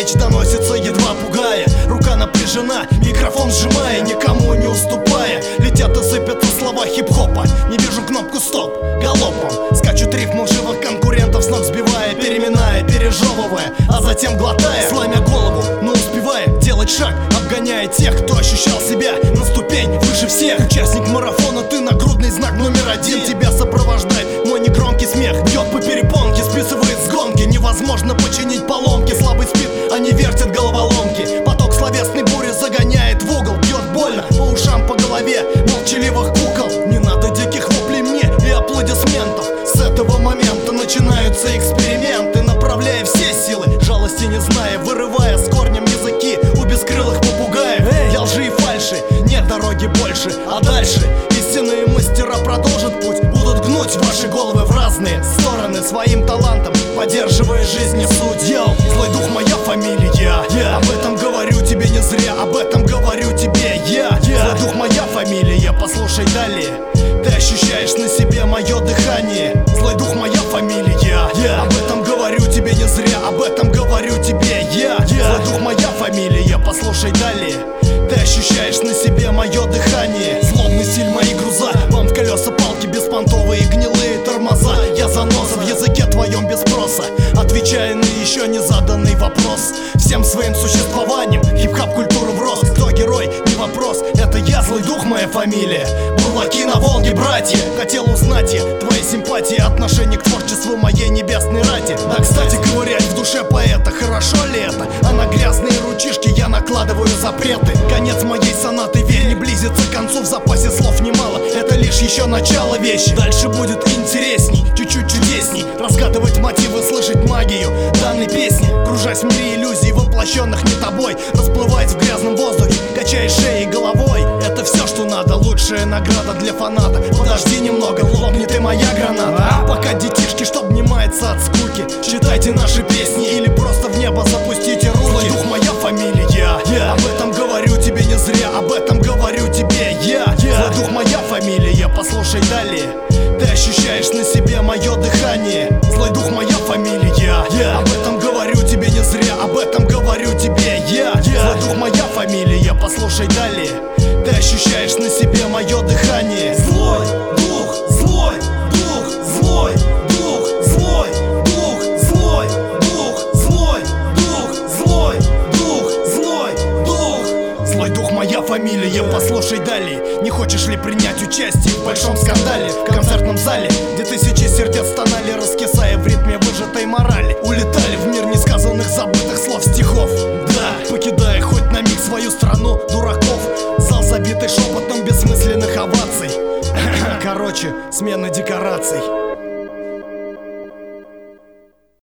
речь доносится, едва пугая. Рука напряжена, микрофон сжимая, никому не уступая. Летят и сыпятся слова хип-хопа. Не вижу кнопку стоп, галопом скачут рифмы живых конкурентов, с ног сбивая, переминая, пережевывая, а затем глотая, сломя голову, но успевая делать шаг, обгоняя тех, кто ощущал себя на ступень выше всех. Участник марафона, ты нагрудный знак №1. Тебя сопровождает мой негромкий смех, бьет по перепонке, списывает с гонки. Невозможно починить поломки, слабый спит, они вертят головоломки. Поток словесной бури загоняет в угол, бьет больно по ушам, по голове молчаливых кукол. Не надо диких воплей мне и аплодисментов. С этого момента начинаются эксперименты, направляя все силы, жалости не зная, вырывая с корнем языки у бескрылых попугаев. Для лжи и фальши нет дороги больше, а дальше истинные мастера продолжат путь, будут гнуть ваши головы в разные стороны своим талантом, поддерживая жизни суть. Йоу, злой дух моя фамилия, об этом говорю тебе не зря, об этом говорю тебе я. Злой дух моя фамилия, послушай далее. Ты ощущаешь на себе мое дыхание. Злой дух моя фамилия, об этом говорю тебе не зря, об этом говорю тебе я. Злой дух моя фамилия, послушай далее. Ты ощущаешь на себе мое дыхание. Злобный стиль мои груза, вам в колеса палки, беспонтовые гнилые тормоза. Я заноза в языке твоем без спроса, отвечая на еще не заданный вопрос. Всем своим существованием хип-хоп культуру врос. Кто герой, не вопрос, это я, злой дух моя фамилия. Бурлаки на Волге, братья, хотел узнать я твои симпатии, отношение к творчеству моей небесной рати. Да, кстати, ковырять в душе поэта, хорошо ли это? А на грязные ручишки я накладываю запреты. Конец моей сонаты, верь, не близится к концу, в запасе слов немало, это лишь еще начало вещи. Дальше будет интересней, чуть-чуть чудесней, разгадывать мотивы, слышать магию данной песни. Кружась в мире иллюзий, воплощенных не тобой, расплываясь в грязном воздухе, качая шеей и головой. Это все, что надо, лучшая награда для фаната. Подожди немного, лопнет и моя граната. Пока детишки, что обнимается от скуки, читайте наши песни или просто в небо запустите руки. Злой дух моя фамилия, об этом говорю тебе не зря, об этом говорю тебе я. Злой дух моя фамилия, послушай далее. Ты ощущаешь на себе мое дыхание. Злой дух моя фамилия, об этом говорю тебе не зря, об этом говорю тебе я. Злой дух моя фамилия, послушай далее. Ты ощущаешь на себе мое дыхание. Злой дух, злой дух, злой дух, злой дух, злой дух, злой дух, злой дух, злой дух. Злой дух моя фамилия, послушай далее. Не хочешь ли принять участие в большом скандале, в концертном зале, где тысячи сердец стонали, раскисая в ритме выжатой морали? Улетали в мир несказанных, забытых слов, стихов. Да, покидая хоть на миг свою страну дураков, зал забитый шепотом бессмысленных оваций. Короче, смена декораций.